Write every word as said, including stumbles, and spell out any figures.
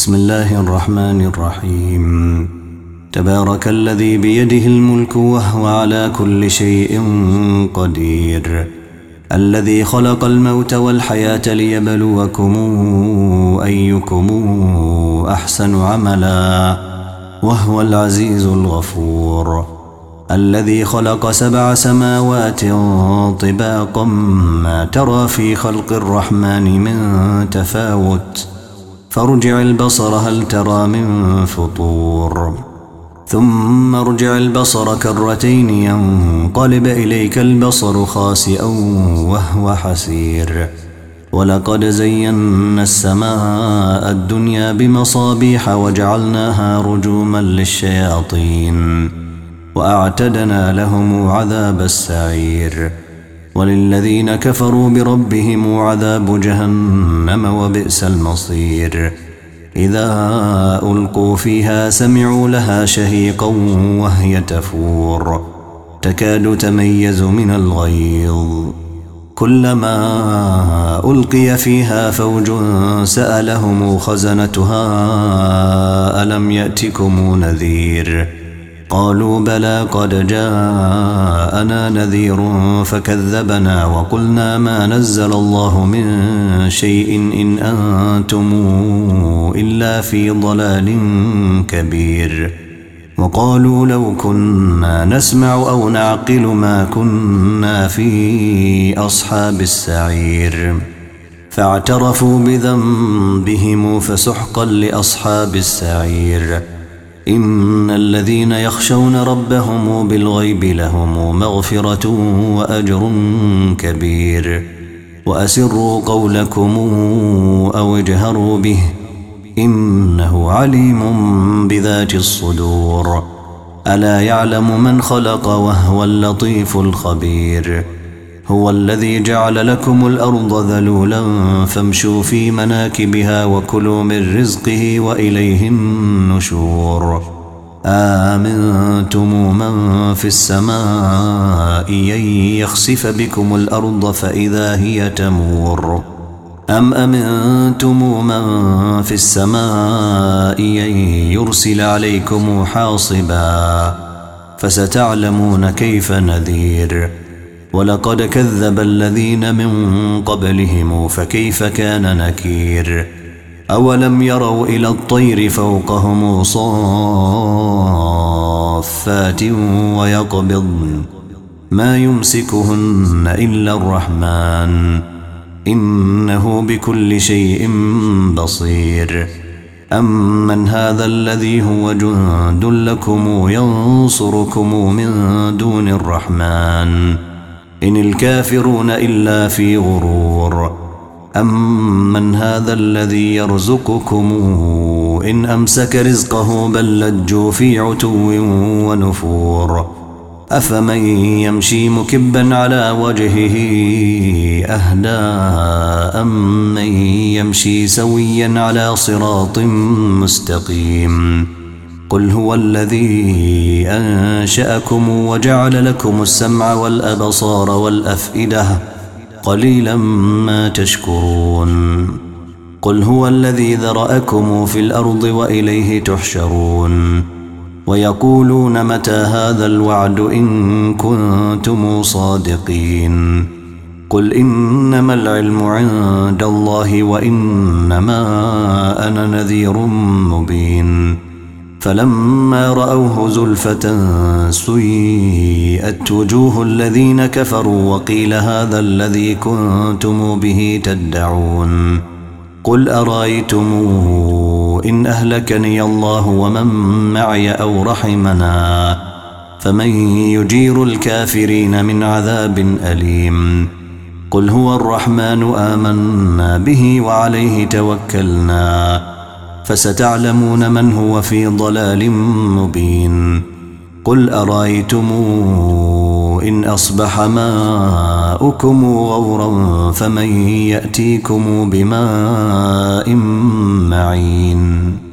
بسم الله الرحمن الرحيم. تبارك الذي بيده الملك وهو على كل شيء قدير، الذي خلق الموت والحياة ليبلوكم أيكم أحسن عملا وهو العزيز الغفور، الذي خلق سبع سماوات طباقا ما ترى في خلق الرحمن من تفاوت، فارجع البصر هل ترى من فطور، ثم ارجع البصر كرتين ينقلب إليك البصر خاسئا وهو حسير. ولقد زينا السماء الدنيا بمصابيح وجعلناها رجوما للشياطين وأعتدنا لهم عذاب السعير، وللذين كفروا بربهم عذاب جهنم وبئس المصير. إذا ألقوا فيها سمعوا لها شهيقا وهي تفور تكاد تميز من الغيظ، كلما ألقي فيها فوج سألهم خزنتها ألم يأتكم نذير، قالوا بلى قد جاءنا نذير فكذبنا وقلنا ما نزل الله من شيء إن أنتم إلا في ضلال كبير. وقالوا لو كنا نسمع أو نعقل ما كنا في أصحاب السعير، فاعترفوا بذنبهم فسحقا لأصحاب السعير. إن الذين يخشون ربهم بالغيب لهم مغفرة وأجر كبير. وأسروا قولكم أو اجهروا به إنه عليم بذات الصدور. ألا يعلم من خلق وهو اللطيف الخبير. هو الذي جعل لكم الأرض ذلولا فامشوا في مناكبها وكلوا من رزقه وإليه النشور. آمنتم من في السماء أن يخسف بكم الأرض فإذا هي تمور، أم أمنتم من في السماء أن يرسل عليكم حاصبا فستعلمون كيف نذير. ولقد كذب الذين من قبلهم فكيف كان نكير. أولم يروا إلى الطير فوقهم صافات ويقبضن ما يمسكهن إلا الرحمن إنه بكل شيء بصير. أمن هذا الذي هو جند لكم ينصركم من دون الرحمن إن الكافرون إلا في غرور. أمن هذا الذي يرزقكم إن أمسك رزقه بل لجوا في عتو ونفور. أفمن يمشي مكبا على وجهه أهدى أمن يمشي سويا على صراط مستقيم. قل هو الذي أنشأكم وجعل لكم السمع والأبصار والأفئدة قليلا ما تشكرون. قل هو الذي ذرأكم في الأرض وإليه تحشرون. ويقولون متى هذا الوعد إن كنتم صادقين. قل إنما العلم عند الله وإنما أنا نذير مبين. فلما رأوه زلفة سيئت وجوه الذين كفروا وقيل هذا الذي كنتم به تدعون. قل أرأيتم إن أهلكني الله ومن معي أو رحمنا فمن يجير الكافرين من عذاب أليم. قل هو الرحمن آمنا به وعليه توكلنا فستعلمون من هو في ضلال مبين. قل أرأيتم إن أصبح ماؤكم غورا فمن يأتيكم بماء معين.